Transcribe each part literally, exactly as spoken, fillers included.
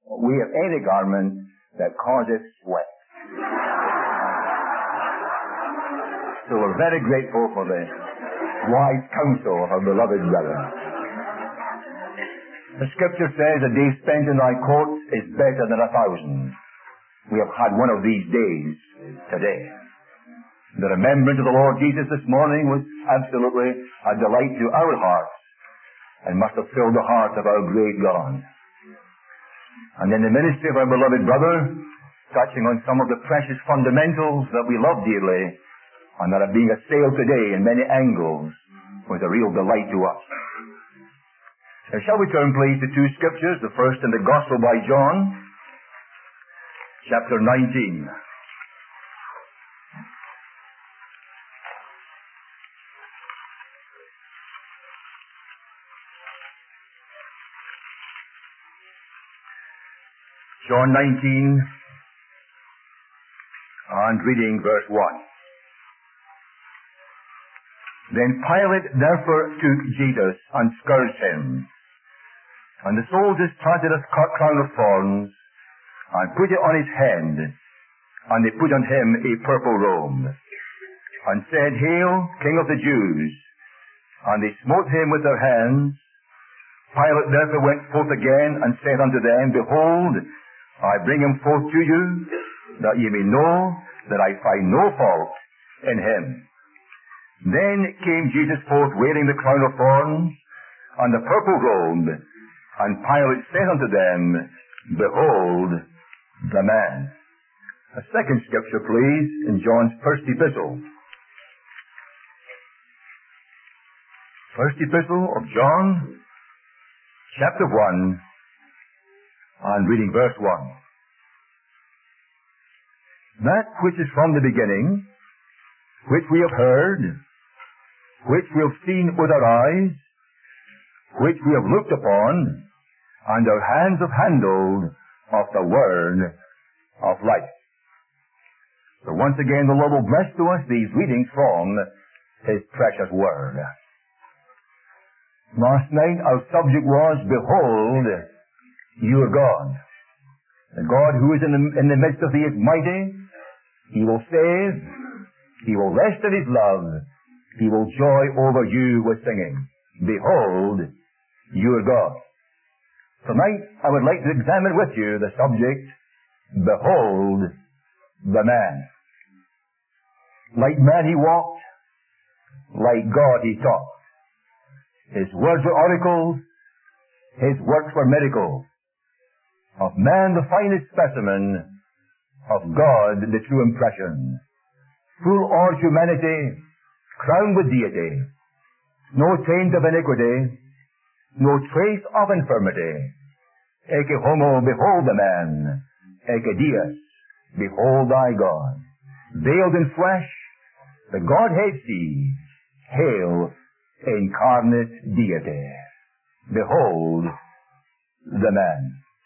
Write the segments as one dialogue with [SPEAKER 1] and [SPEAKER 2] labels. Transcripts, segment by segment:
[SPEAKER 1] wear any garment that causes sweat. So we're very grateful for the wise counsel of our beloved brother. The scripture says, a day spent in thy courts is better than a thousand. We have had one of these days today. The remembrance of the Lord Jesus this morning was absolutely a delight to our hearts and must have filled the heart of our great God. And in the ministry of our beloved brother, touching on some of the precious fundamentals that we love dearly and that are being assailed today in many angles, was a real delight to us. Now, shall we turn, please, to two scriptures, the first in the Gospel by John, chapter nineteen. John nineteen, and reading verse one. Then Pilate therefore took Jesus and scourged him. And the soldiers planted a crown of thorns and put it on his head, and they put on him a purple robe, and said, Hail, King of the Jews! And they smote him with their hands. Pilate therefore went forth again and said unto them, Behold, I bring him forth to you, that ye may know that I find no fault in him. Then came Jesus forth wearing the crown of thorns and the purple robe, and Pilate said unto them, Behold the man. A second scripture, please, in John's first epistle. First epistle of John, chapter one, and reading verse one. That which is from the beginning, which we have heard, which we have seen with our eyes, which we have looked upon, and our hands have handled of the word of life. So once again, the Lord will bless to us these readings from His precious word. Last night our subject was, Behold your God. The God who is in the, in the midst of thee is mighty. He will save. He will rest in His love. He will joy over you with singing. Behold your God. Tonight I would like to examine with you the subject, Behold the man. Like man he walked, like God he talked. His words were oracles, his works were miracles. Of man the finest specimen, of God the true impression. Full all humanity, crowned with deity. No taint of iniquity, no trace of infirmity. Ecce homo, behold the man. Ecce Deus, behold thy God. Veiled in flesh, the Godhead sees. Hail, incarnate deity. Behold the man.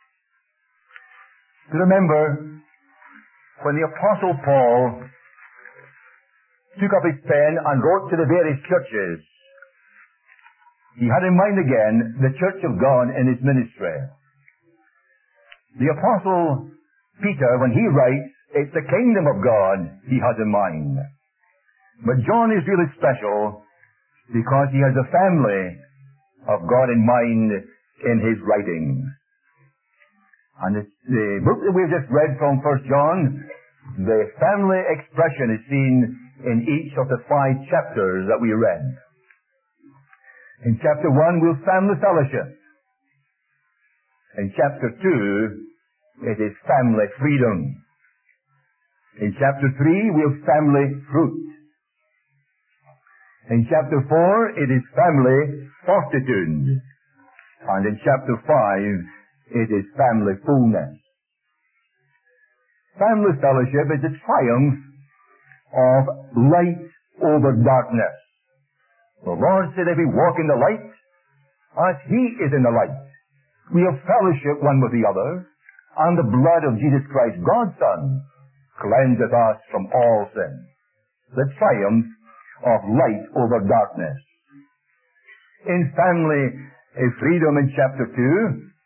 [SPEAKER 1] Remember, when the Apostle Paul took up his pen and wrote to the various churches, he had in mind again the church of God in his ministry. The Apostle Peter, when he writes, it's the kingdom of God he has in mind. But John is really special because he has the family of God in mind in his writings. And it's the book that we've just read from First John, the family expression is seen in each of the five chapters that we read. In chapter one, we'll family fellowship. In chapter two, it is family freedom. In chapter three, we'll family fruit. In chapter four, it is family fortitude. And in chapter five, it is family fullness. Family fellowship is the triumph of light over darkness. The Lord said, if we walk in the light, as He is in the light, we have fellowship one with the other, and the blood of Jesus Christ, God's Son, cleanseth us from all sin. The triumph of light over darkness. In family freedom in chapter two,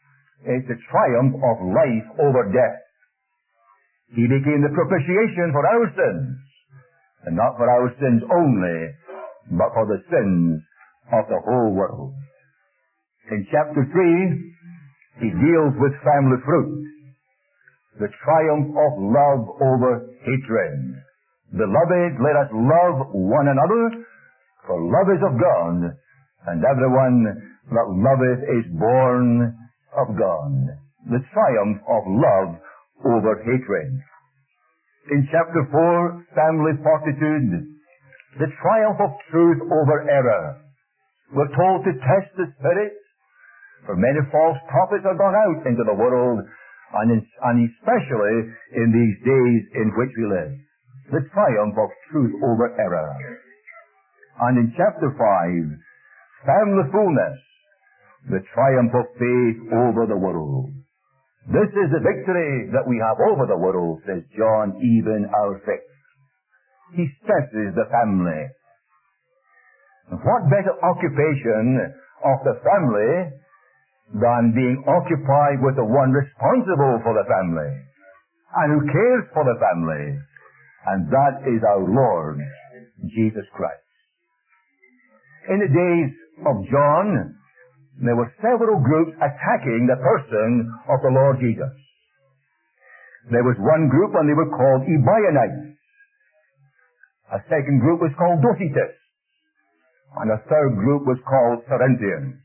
[SPEAKER 1] is the triumph of life over death. He became the propitiation for our sins, and not for our sins only, but for the sins of the whole world. In chapter three, he deals with family fruit, the triumph of love over hatred. Beloved, let us love one another, for love is of God, and everyone that loveth is born of God. The triumph of love over hatred. In chapter four, family fortitude, the triumph of truth over error. We're told to test the spirits, for many false prophets are gone out into the world, and, in, and especially in these days in which we live. The triumph of truth over error. And in chapter five, family fullness, the triumph of faith over the world. This is the victory that we have over the world, says John, even our faith. He stresses the family. And what better occupation of the family than being occupied with the one responsible for the family and who cares for the family, and that is our Lord Jesus Christ. In the days of John, there were several groups attacking the person of the Lord Jesus. There was one group, and they were called Ebionites. A second group was called Docetists, and a third group was called Cerinthians.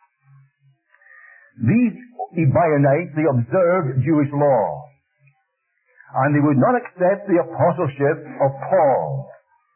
[SPEAKER 1] These Ebionites, they observed Jewish law, and they would not accept the apostleship of Paul,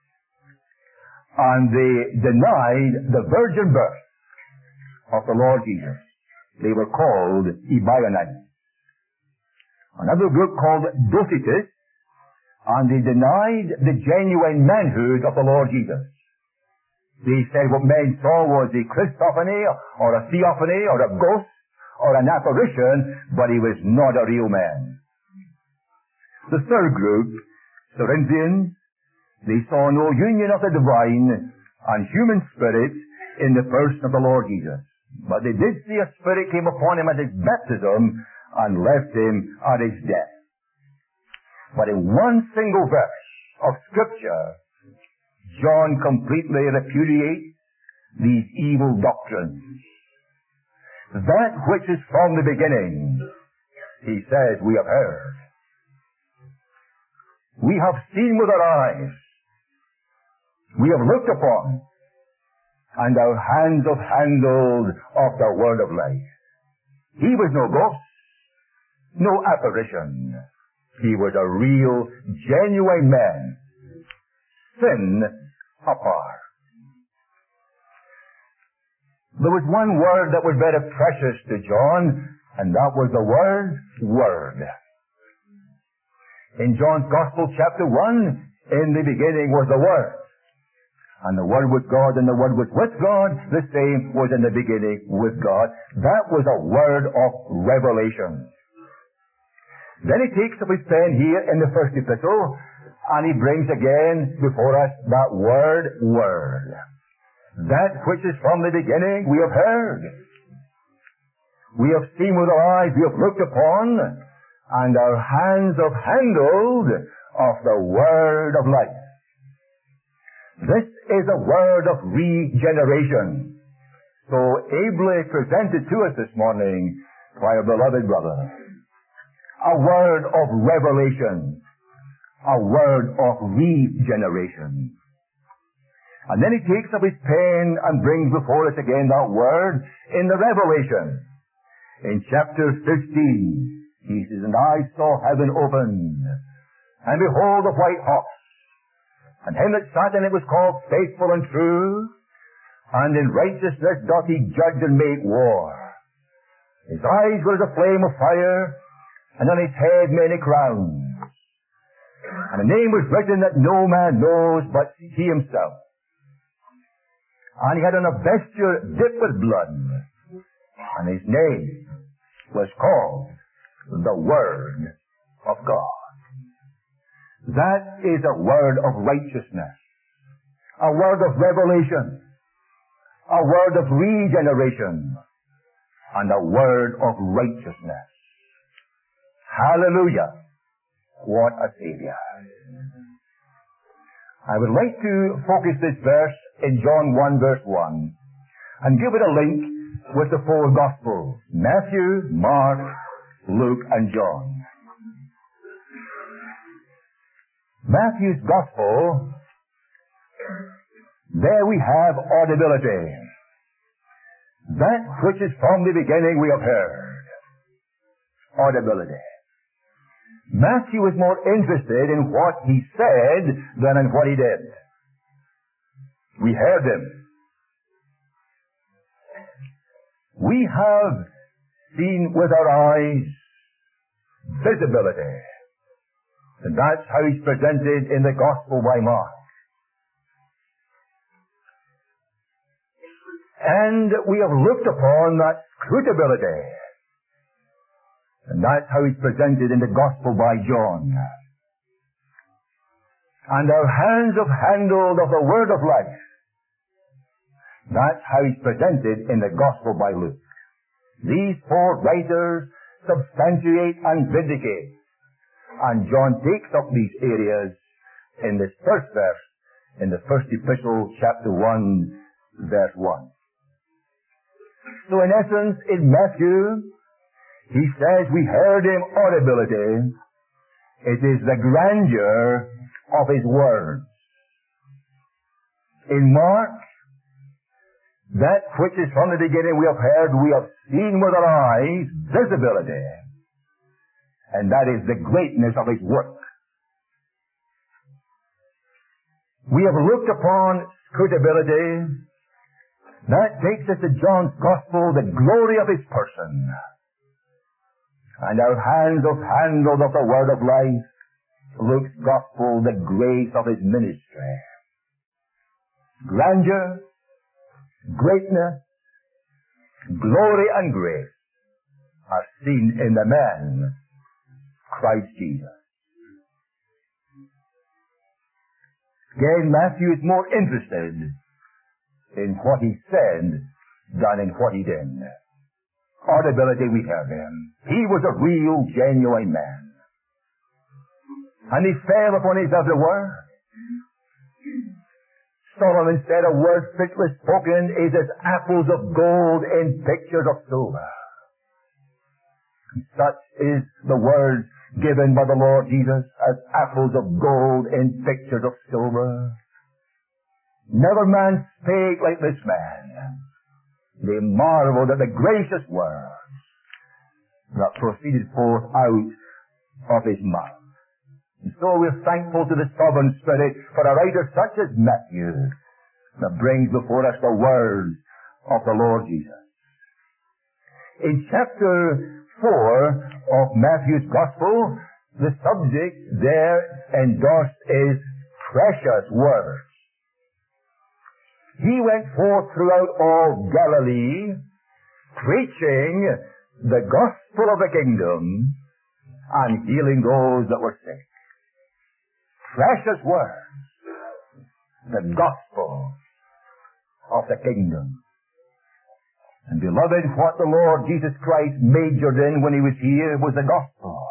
[SPEAKER 1] and they denied the virgin birth of the Lord Jesus. They were called Ebionites. Another group called Docetists, and they denied the genuine manhood of the Lord Jesus. They said what men saw was a Christophany, or a theophany, or a ghost, or an apparition, but he was not a real man. The third group, Cerinthians, they saw no union of the divine and human spirit in the person of the Lord Jesus. But they did see a spirit came upon him at his baptism and left him at his death. But in one single verse of Scripture, John completely repudiates these evil doctrines. That which is from the beginning, he says, we have heard. We have seen with our eyes. We have looked upon, and our hands have handled of the word of life. He was no ghost, no apparition. He was a real, genuine man, sin apart. There was one word that was very precious to John, and that was the word, word. In John's Gospel, chapter one, in the beginning was the Word. And the Word was God, and the Word was with God. The same was in the beginning with God. That was a word of revelation. Then he takes up his pen here in the first epistle, and he brings again before us that word, word. That which is from the beginning we have heard. We have seen with our eyes, we have looked upon, and our hands have handled of the word of life. This is a word of regeneration, so ably presented to us this morning by our beloved brother. A word of revelation, a word of regeneration. And then he takes up his pen and brings before us again that word in the Revelation. In chapter fifteen, he says, and I saw heaven opened, and behold a white horse, and him that sat in it was called Faithful and True, and in righteousness doth he judge and make war. His eyes were as a flame of fire, and on his head many crowns. And a name was written that no man knows but he himself. And he had on a vesture dipped with blood, and his name was called the Word of God. That is a word of righteousness, a word of revelation, a word of regeneration, and a word of righteousness. Hallelujah. What a Savior. I would like to focus this verse in John one verse one and give it a link with the four Gospels, Matthew, Mark, Luke, and John. Matthew's Gospel, there we have audibility. That which is from the beginning we have heard. Audibility. Matthew was more interested in what he said than in what he did. We heard him. We have seen with our eyes visibility. And that's how he's presented in the Gospel by Mark. And we have looked upon that scrutability. And that's how he's presented in the Gospel by John. And our hands have handled of the Word of life. That's how he's presented in the Gospel by Luke. These four writers substantiate and vindicate. And John takes up these areas in this first verse, in the first epistle, chapter one, verse one. So in essence, in Matthew, he says we heard him audibility. It is the grandeur of his words. In Mark, that which is from the beginning we have heard, we have seen with our eyes, visibility. And that is the greatness of his work. We have looked upon scrutability. That takes us to John's Gospel, the glory of his person. And our hands have handled of the word of life. Luke's Gospel, the grace of his ministry. Grandeur, greatness, glory and grace are seen in the man, Christ Jesus. Again, Matthew is more interested in what he said than in what he did. Audibility, we heard him. He was a real, genuine man. And he fell upon his every word. Solomon said a word fitly spoken is as apples of gold in pictures of silver. Such is the word given by the Lord Jesus as apples of gold in pictures of silver. Never man spake like this man. They marveled at the gracious words that proceeded forth out of his mouth. And so we're thankful to the sovereign Spirit for a writer such as Matthew that brings before us the words of the Lord Jesus. In chapter four of Matthew's Gospel, the subject there endorsed is precious words. He went forth throughout all Galilee, preaching the gospel of the kingdom and healing those that were sick. Precious words. The gospel of the kingdom. And beloved, what the Lord Jesus Christ majored in when he was here was the gospel.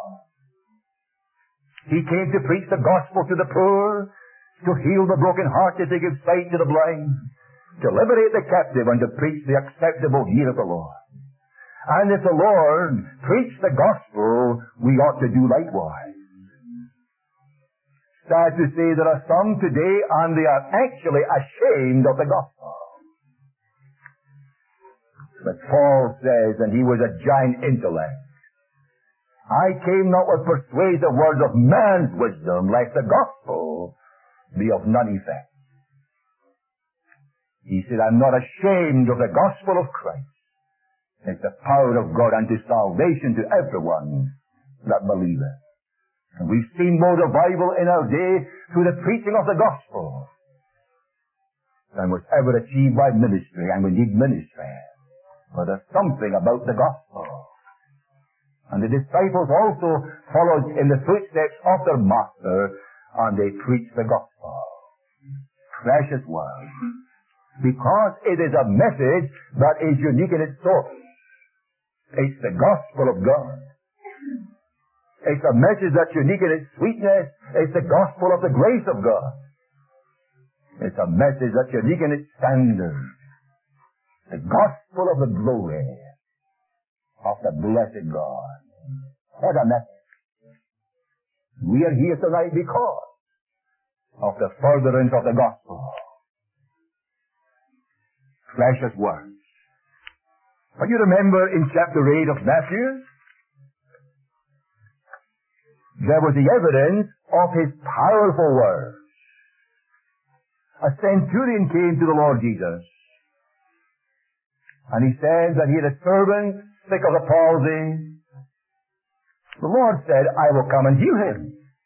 [SPEAKER 1] He came to preach the gospel to the poor, to heal the broken-hearted, to give sight to the blind, to liberate the captive, and to preach the acceptable year of the Lord. And if the Lord preached the gospel, we ought to do likewise. Sad to say there are some today, and they are actually ashamed of the gospel. But Paul says, and he was a giant intellect, I came not with persuasive words of man's wisdom, lest the gospel be of none effect. He said, I'm not ashamed of the gospel of Christ. It's the power of God unto salvation to everyone that believeth. And we've seen more revival in our day through the preaching of the gospel than was ever achieved by ministry, and we need ministry. But there's something about the gospel. And the disciples also followed in the footsteps of their master, and they preached the gospel. Precious word. Because it is a message that is unique in its source. It's the gospel of God. It's a message that's unique in its sweetness. It's the gospel of the grace of God. It's a message that's unique in its standard. The gospel of the glory of the blessed God. What a message. We are here tonight because of the furtherance of the gospel. Precious words. But you remember in chapter eight of Matthew, there was the evidence of his powerful words. A centurion came to the Lord Jesus, and he said that he had a servant sick of the palsy. The Lord said, I will come and heal him.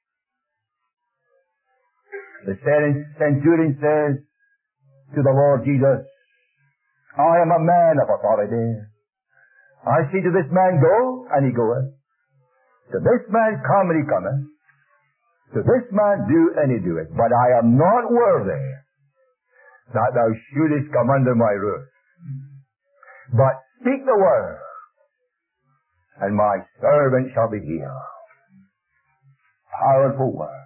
[SPEAKER 1] The centurion says to the Lord Jesus, I am a man of authority. I say to this man, go, and he goeth. To this man, come, and he cometh. To this man, do, and he doeth. But I am not worthy that thou shouldest come under my roof. But speak the word, and my servant shall be healed. Powerful word.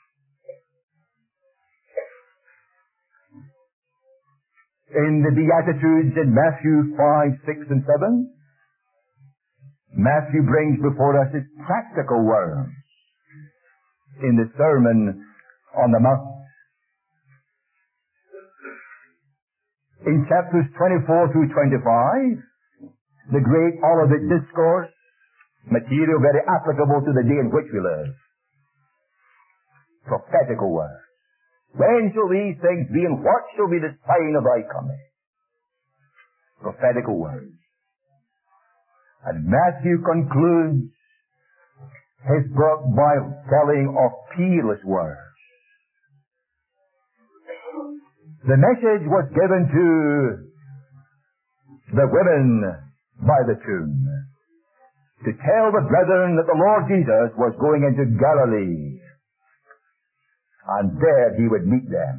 [SPEAKER 1] In the Beatitudes in Matthew five, six, and seven, Matthew brings before us his practical words in the Sermon on the Mount. In chapters twenty-four through twenty-five, the great Olivet Discourse, material very applicable to the day in which we live. Prophetical words. When shall these things be, and what shall be the sign of thy coming? Prophetical words. And Matthew concludes his book by telling of peerless words. The message was given to the women by the tomb to tell the brethren that the Lord Jesus was going into Galilee, and there he would meet them.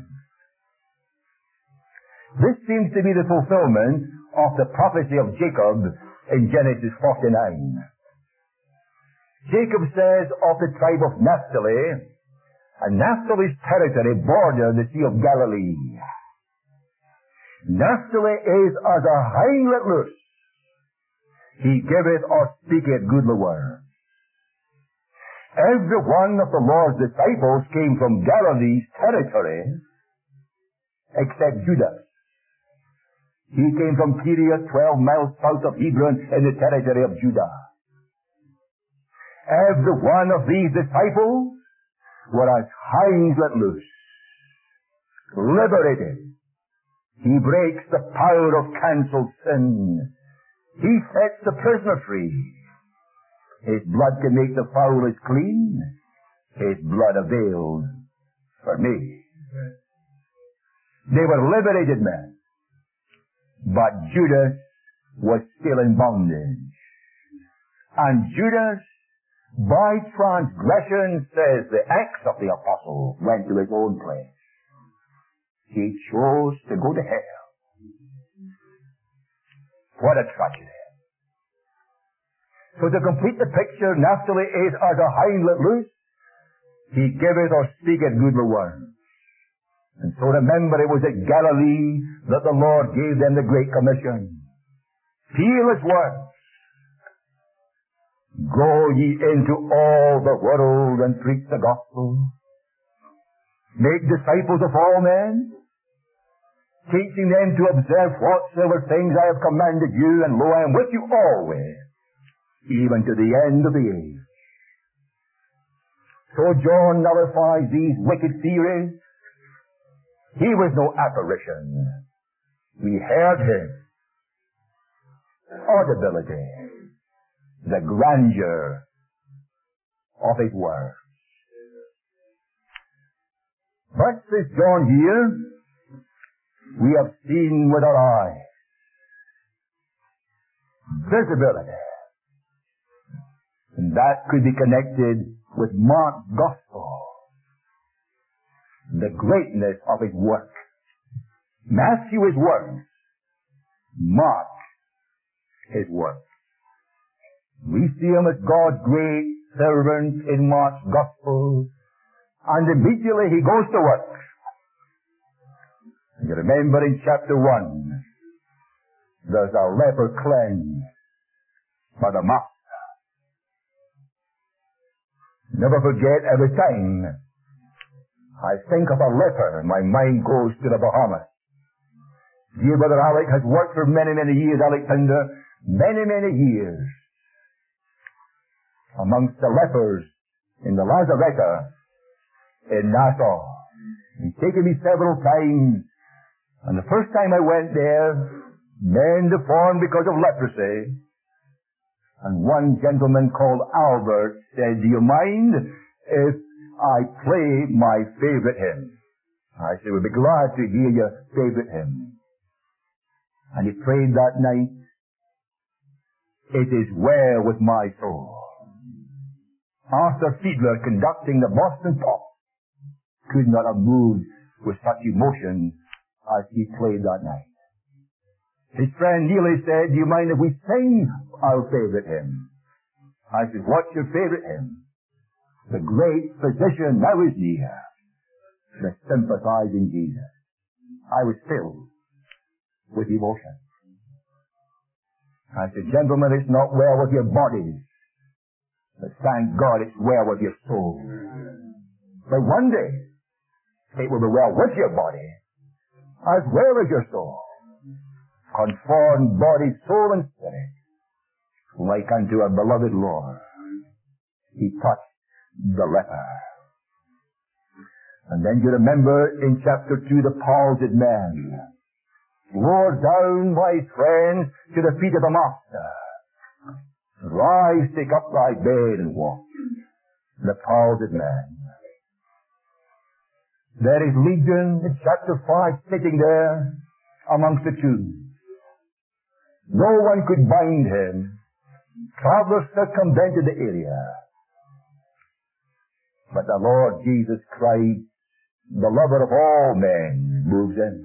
[SPEAKER 1] This seems to be the fulfillment of the prophecy of Jacob in Genesis forty-nine. Jacob says of the tribe of Naphtali, and Naphtali's territory bordered the Sea of Galilee. Naphtali is as a hind let loose. He giveth or speaketh goodly words. Every one of the Lord's disciples came from Galilee's territory, except Judas. He came from Tyre, twelve miles south of Hebron, in the territory of Judah. Every one of these disciples were as hinds let loose, liberated. He breaks the power of cancelled sin. He sets the prisoner free. His blood can make the foulest clean. His blood availed for me. They were liberated men. But Judas was still in bondage. And Judas, by transgression, says the Acts of the Apostles, went to his own place. He chose to go to hell. What a tragedy. So to complete the picture, Naphtali is as a hind let loose. He giveth or speaketh goodly words. And so remember, it was at Galilee that the Lord gave them the Great Commission. Peerless words. Go ye into all the world and preach the gospel. Make disciples of all men, teaching them to observe whatsoever things I have commanded you, and lo, I am with you always, even to the end of the age. So John nullifies these wicked theories. He was no apparition. We heard him. Audibility. The grandeur of his words. But, says John here, we have seen with our eyes. Visibility. And that could be connected with Mark's gospel. The greatness of his work. Matthew his words. Mark his work. We see him as God's great servant in Mark's Gospel. And immediately he goes to work. And you remember in chapter one, there's a leper cleansed by the Master. Never forget, every time I think of a leper, my mind goes to the Bahamas. Dear Brother Alec has worked for many, many years, Alexander, many, many years, amongst the lepers in the Lazaretta in Nassau. He's taken me several times, and the first time I went there, men deformed because of leprosy, and one gentleman called Albert said, do you mind if I play my favorite hymn? I said, we'll be glad to hear your favorite hymn. And he prayed that night, It is well with my soul. Arthur Fiedler, conducting the Boston Pop, could not have moved with such emotion as he played that night. His friend Neely said, do you mind if we sing our favorite hymn? I said, what's your favorite hymn? The great physician now is near, the sympathizing Jesus. I was filled with emotion. I said, gentlemen, it's not well with your bodies, but thank God it's well with your soul. But one day, it will be well with your body, as well as your soul. Conformed body, soul, and spirit, like unto our beloved Lord. He touched the leper. And then you remember in chapter two, the palsied man. Lower down, my friends, to the feet of the Master. Rise, take up thy bed and walk. The palsied man. There is Legion in chapter five sitting there amongst the tombs. No one could bind him. Travelers circumvented the area. But the Lord Jesus Christ, the lover of all men, moves in.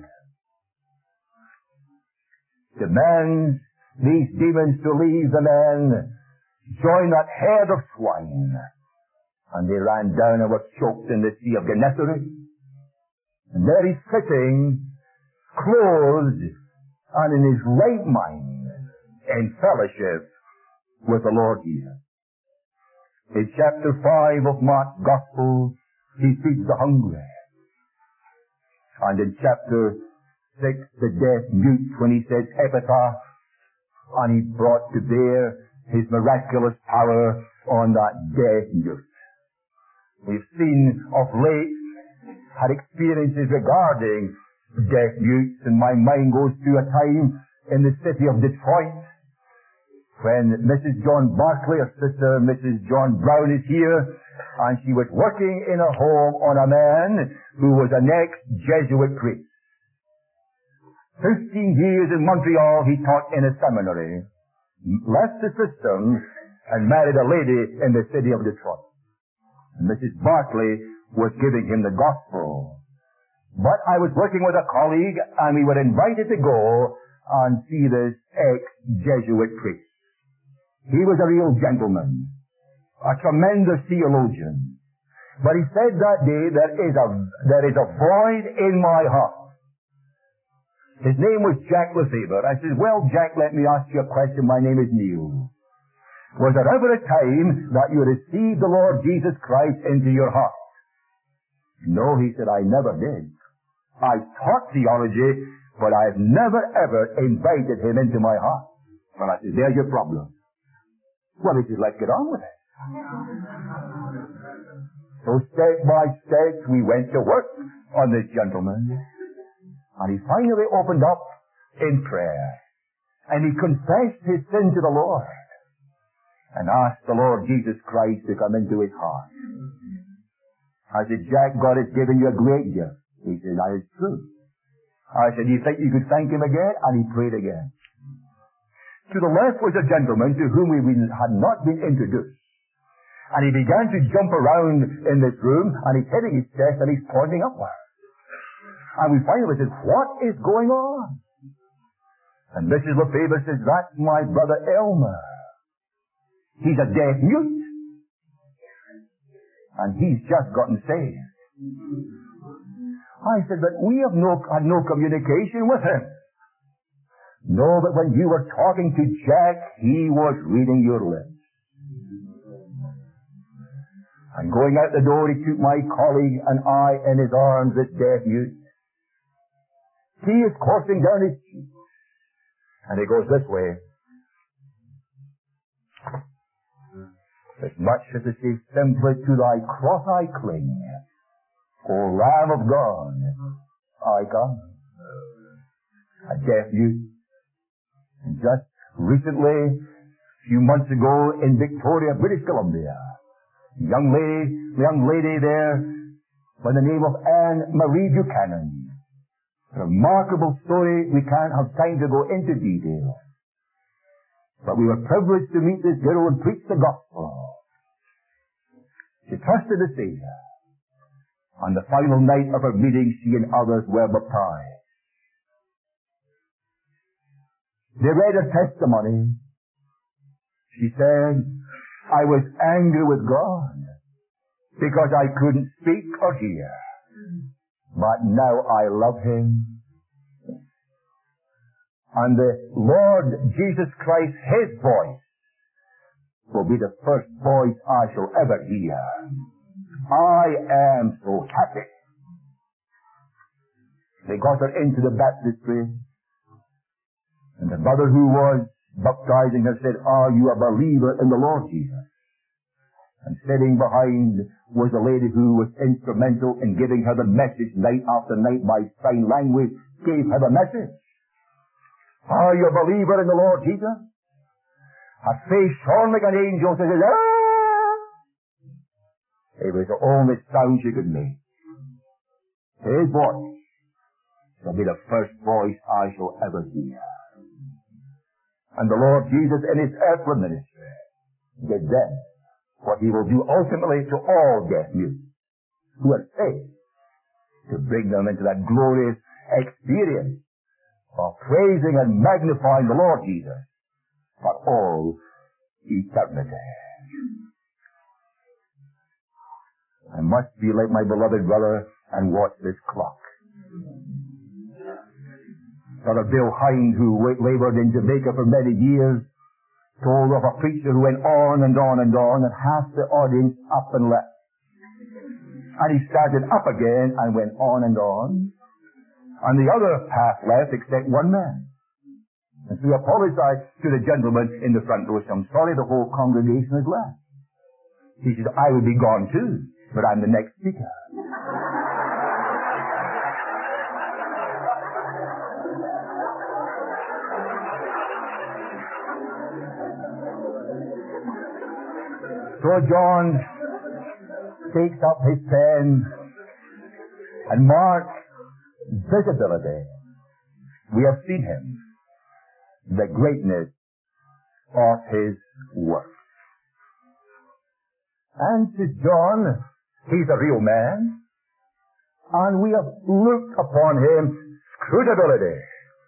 [SPEAKER 1] Demands these demons to leave the man, join that herd of swine, and they ran down and were choked in the Sea of Gennesaret. And there he's sitting, clothed and in his right mind, in fellowship with the Lord Jesus. In chapter five of Mark's Gospel, he feeds the hungry. And in chapter six, the deaf mute, when he says, Ephphatha, and he brought to bear his miraculous power on that deaf mute. We've seen of late, had experiences regarding deaf mutes, and my mind goes to a time in the city of Detroit when Missus John Barclay, her sister Missus John Brown, is here, and she was working in a home on a man who was an ex-Jesuit priest. Fifteen years in Montreal he taught in a seminary, left the system, and married a lady in the city of Detroit. And Missus Barclay was giving him the gospel. But I was working with a colleague, and we were invited to go and see this ex-Jesuit priest. He was a real gentleman, a tremendous theologian. But he said that day, there is a, there is a void in my heart. His name was Jack Lefebvre. I said, well, Jack, let me ask you a question. My name is Neil. Was there ever a time that you received the Lord Jesus Christ into your heart? No, he said, I never did. I taught theology, but I have never ever invited him into my heart. Well, I said, there's your problem. Well, he said, let's get on with it. So step by step, we went to work on this gentleman. And he finally opened up in prayer. And he confessed his sin to the Lord. And asked the Lord Jesus Christ to come into his heart. I said, Jack, God has given you a great gift. He said, that is true. I said, do you think you could thank him again? And he prayed again. To the left was a gentleman to whom we had not been introduced. And he began to jump around in this room, and he's hitting his chest, and he's pointing upward. And we finally said, what is going on? And Missus Lefebvre says, that's my brother Elmer. He's a deaf mute. And he's just gotten saved. I said, but we have no, had no communication with him. No, but when you were talking to Jack, he was reading your lips. And going out the door, he took my colleague and I in his arms, this deaf mute. Tears coursing down his cheeks. And he goes this way. As much as it is simply to thy cross I cling, O Lamb of God, I come. A deaf mute. And just recently, a few months ago in Victoria, British Columbia, a young lady, young lady there by the name of Anne Marie Buchanan. A remarkable story. We can't have time to go into detail. But we were privileged to meet this girl and preach the gospel. She trusted the Savior. On the final night of her meeting, she and others were baptized. They read her testimony. She said, I was angry with God because I couldn't speak or hear. But now I love Him. And the Lord Jesus Christ, His voice, will be the first voice I shall ever hear. I am so happy. They got her into the baptistry. And the brother who was baptizing her said, are you a believer in the Lord Jesus? And sitting behind was a lady who was instrumental in giving her the message night after night by sign language, gave her the message. Are you a believer in the Lord Jesus? Her face shone like an angel. She said, ah! It was the only sound she could make. His voice shall be the first voice I shall ever hear. And the Lord Jesus in His earthly ministry did then what He will do ultimately to all deaf mutes who are saved, to bring them into that glorious experience of praising and magnifying the Lord Jesus for all eternity. I must be like my beloved brother and watch this clock. Brother Bill Hind, who labored in Jamaica for many years, told of a preacher who went on and on and on, and half the audience up and left. And he started up again and went on and on. And the other half left except one man. And so he apologized to the gentleman in the front row. I'm sorry, the whole congregation has left. He said, I would be gone too, but I'm the next speaker. So John takes up his pen and marks visibility. We have seen Him, the greatness of His work. And to John, he's a real man, and we have looked upon him scrutability.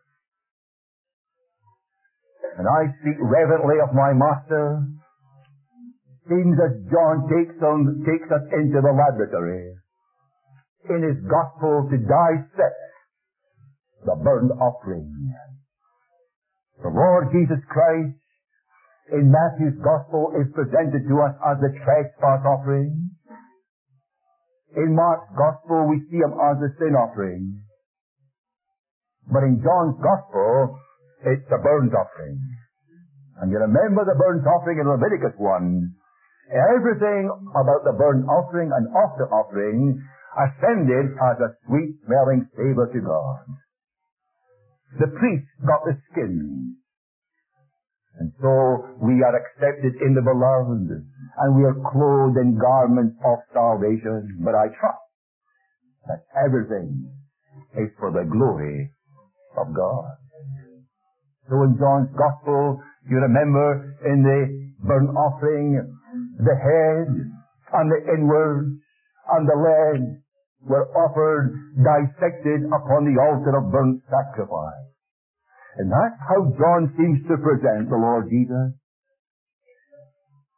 [SPEAKER 1] And I speak reverently of my Master. Seems as John takes, on, takes us into the laboratory in his gospel to dissect the burnt offering. The Lord Jesus Christ in Matthew's gospel is presented to us as the trespass offering. In Mark's gospel we see Him as the sin offering. But in John's gospel it's the burnt offering. And you remember the burnt offering in Leviticus one. Everything about the burnt offering and after offering ascended as a sweet-smelling savor to God. The priest got the skin. And so we are accepted in the beloved, and we are clothed in garments of salvation. But I trust that everything is for the glory of God. So in John's Gospel, you remember in the burnt offering, the head and the inwards and the legs were offered, dissected upon the altar of burnt sacrifice. And that's how John seems to present the Lord Jesus.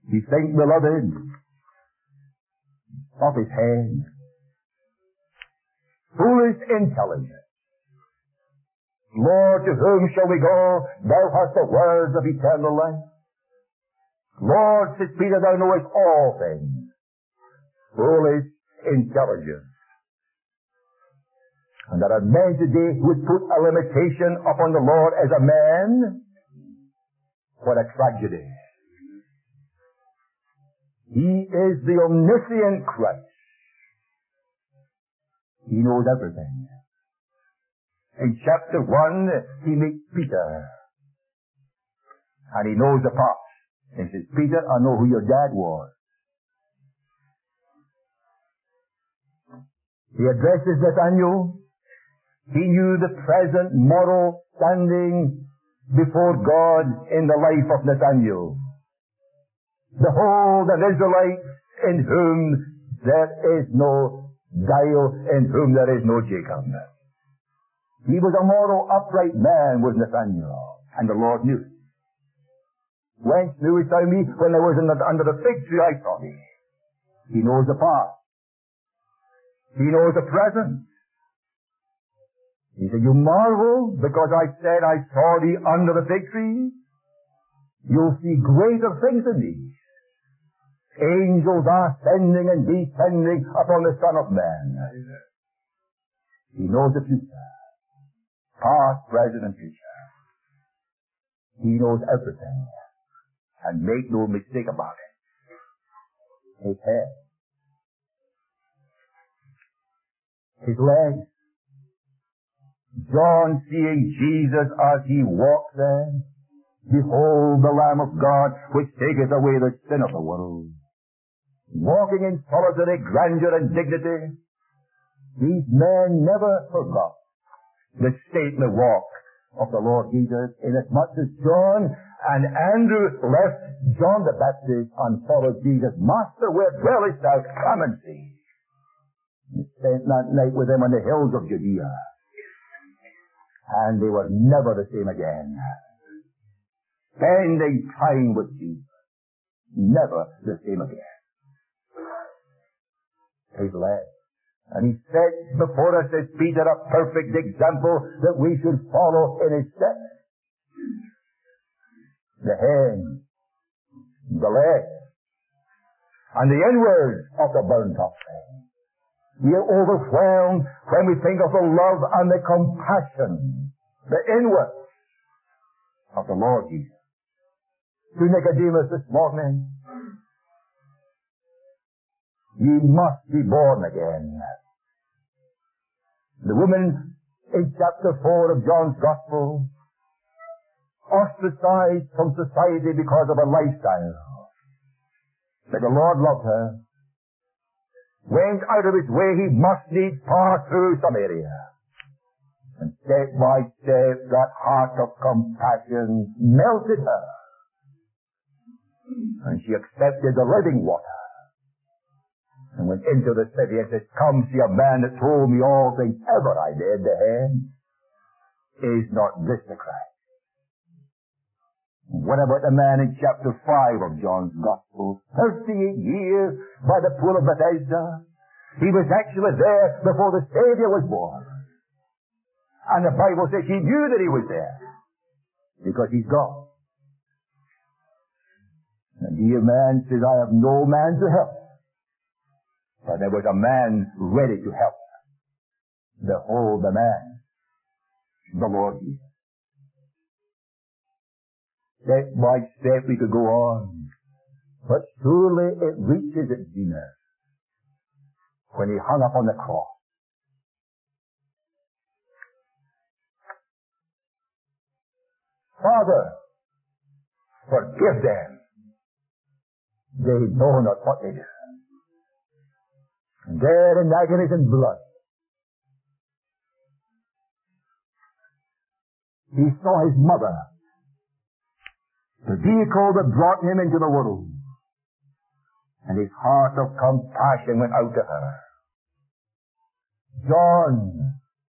[SPEAKER 1] You think, beloved, of his hand. Foolish intelligence. Lord, to whom shall we go? Thou hast the words of eternal life. Lord, says Peter, thou knowest all things. Foolish intelligence. And there are men today who would put a limitation upon the Lord as a man. What a tragedy. He is the omniscient Christ. He knows everything. In chapter one, he meets Peter. And he knows the past. And he says, Peter, I know who your dad was. He addresses Nathanael. He knew the present moral standing before God in the life of Nathanael. Behold, an Israelite in whom there is no guile, in whom there is no Jacob. He was a moral, upright man, was Nathanael, and the Lord knew it. Whence knewest thou me? When I was in the, under the fig tree, I saw thee. He knows the past. He knows the present. He said, you marvel because I said I saw thee under the fig tree? You'll see greater things than these. Angels are ascending and descending upon the Son of Man. He knows the future. Past, present, and future. He knows everything. And make no mistake about it. His head. His legs. John, seeing Jesus as he walked there, behold the Lamb of God, which taketh away the sin of the world. Walking in solitary grandeur and dignity, these men never forgot the stately walk of the Lord Jesus, inasmuch as John and Andrew left John the Baptist and followed Jesus. Master, where dwellest thou? Come and see. He spent that night with him on the hills of Judea. And they were never the same again. Spending time with Jesus. Never the same again. His legs. And he set before us, as Peter, a perfect example that we should follow in his steps. The hand, the leg, and the inwards of the burnt offering. We are overwhelmed when we think of the love and the compassion, the inwards of the Lord Jesus. To Nicodemus this morning, ye must be born again. The woman in chapter four of John's Gospel, ostracized from society because of her lifestyle. But the Lord loved her. Went out of his way, he must needs pass through Samaria. And step by step, that heart of compassion melted her. And she accepted the living water. And went into the city and said, come see a man that told me all things ever I did to him. Is not this the Christ? What about the man in chapter five of John's Gospel? thirty-eight years by the pool of Bethesda. He was actually there before the Savior was born. And the Bible says he knew that he was there. Because he's God. And the dear man says, I have no man to help. But there was a man ready to help. Behold the man, the Lord Jesus. Step by step we could go on. But surely it reaches its zenith when he hung up on the cross. Father, forgive them. They know not what they do. And there in agonies and blood, he saw his mother, the vehicle that brought him into the world. And his heart of compassion went out to her. John,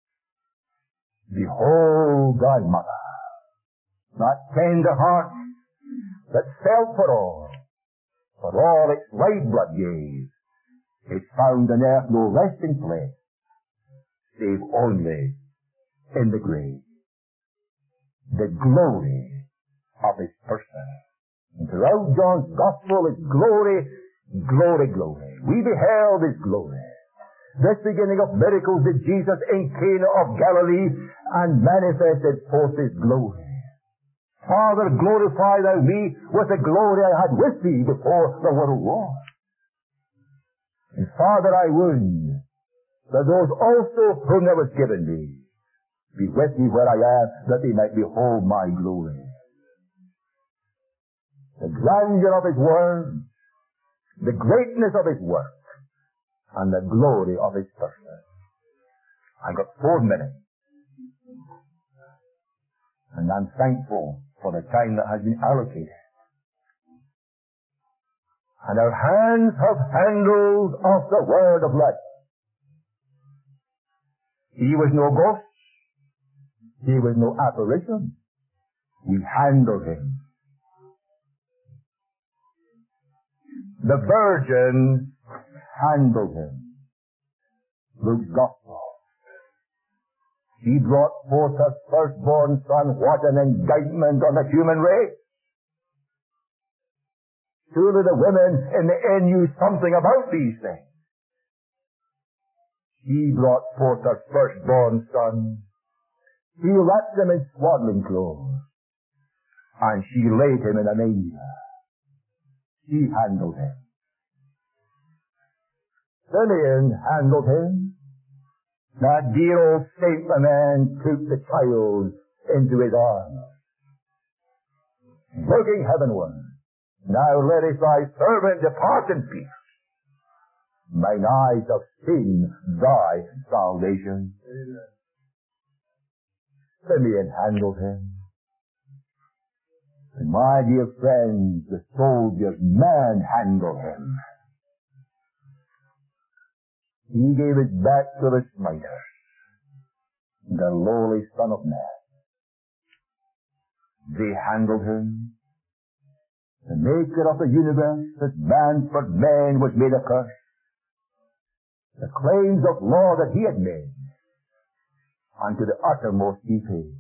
[SPEAKER 1] behold thy mother. That tender heart that felt for all. for all its lifeblood gave, it found on earth no resting place, save only in the grave. The glory of his person. And throughout John's Gospel, it's glory, glory, glory. We beheld his glory. This beginning of miracles did Jesus in Cana of Galilee, and manifested forth his glory. Father, glorify thou me with the glory I had with thee before the world was. And Father, I would that those also whom thou hast given me be with me where I am, that they might behold my glory. The grandeur of his word, the greatness of his work, and the glory of his person. I've got four minutes. And I'm thankful for the time that has been allocated. And our hands have handled of the word of life. He was no ghost. He was no apparition. We handled him. The virgin handled him. Luke's Gospel. He brought forth her firstborn son. What an indictment on the human race. Surely the women in the inn knew something about these things. She brought forth her firstborn son. She wrapped him in swaddling clothes, and she laid him in a manger. She handled him. Simeon handled him. That dear old saint man took the child into his arms, looking heavenward. Now lettest thy servant depart in peace. Mine eyes have seen thy salvation. Amen. Simeon handled him. And my dear friends, the soldier's man handled him. He gave his back to the smiter, the lowly Son of Man. They handled him. The maker of the universe, that man for man was made a curse. The claims of law that he had made, unto the uttermost he paid.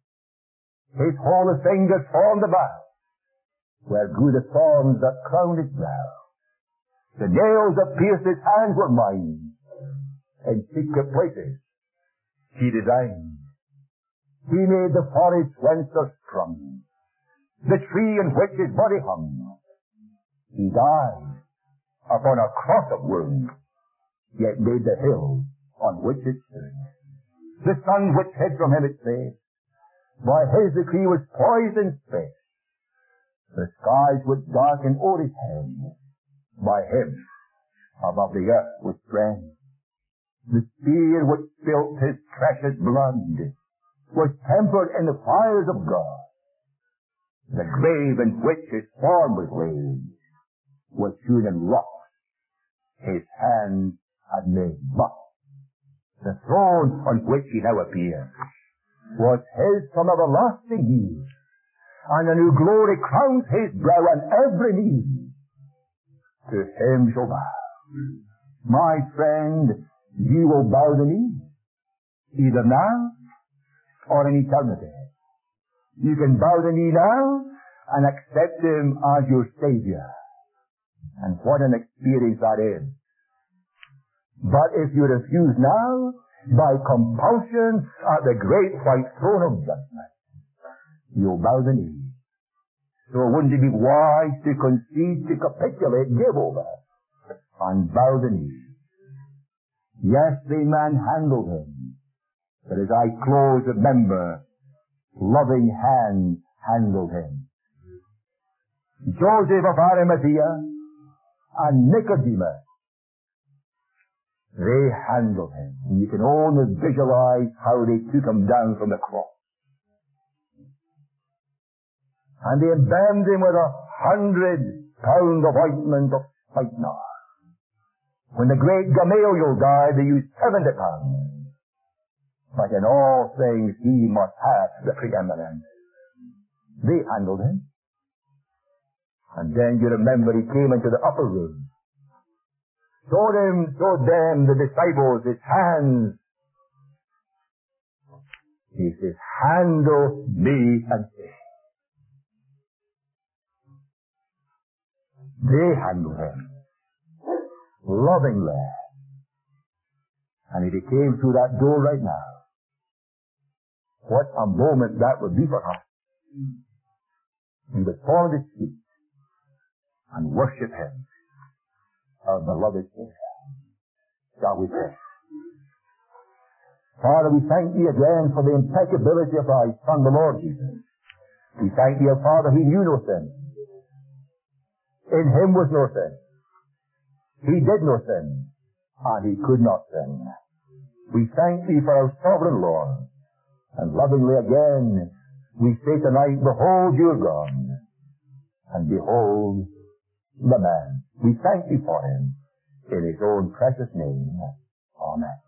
[SPEAKER 1] His holy fingers formed the bow, where grew the thorns that crowned his brow. The nails that pierced his hands were mine. In secret places he designed. He made the forest whence there sprung the tree in which his body hung. He died upon a cross of wood, yet made the hill on which it stood. The sun which hid from him its face, by his decree was poised in space. The skies which darkened o'er his head, by him above the earth was spread. The spear which spilt his precious blood was tempered in the fires of God. The grave in which his form was laid was hewn in rocks. His hands had made but. The throne on which he now appears was his from everlasting years, and a new glory crowns his brow, and every knee to him shall bow. My friend, you will bow the knee, either now or in eternity. You can bow the knee now and accept him as your Savior. And what an experience that is. But if you refuse now, by compulsion at the great white throne of judgment, you'll bow the knee. So wouldn't it be wise to concede, to capitulate, give over, and bow the knee? Yes, the man handled him. But as I close, remember, loving hands handled him. Joseph of Arimathea and Nicodemus, they handled him. And you can only visualize how they took him down from the cross. And they embalmed him with a hundred pound of ointment of spikenard. When the great Gamaliel died, they used seventy pounds. But in all things he must have the preeminence. They handled him. And then you remember he came into the upper room, showed him, showed them, the disciples, his hands. He says, handle me and see. They handle him lovingly. And if he came through that door right now, what a moment that would be for us. We would fall at his feet and worship him, our beloved Savior. Shall we pray? Father, we thank thee again for the impeccability of thy Son, the Lord Jesus. We thank thee, O Father, he knew no sin. In him was no sin. He did no sin, and he could not sin. We thank thee for our sovereign Lord, and lovingly again we say tonight, behold your God, and behold the man. We thank thee for him in his own precious name. Amen.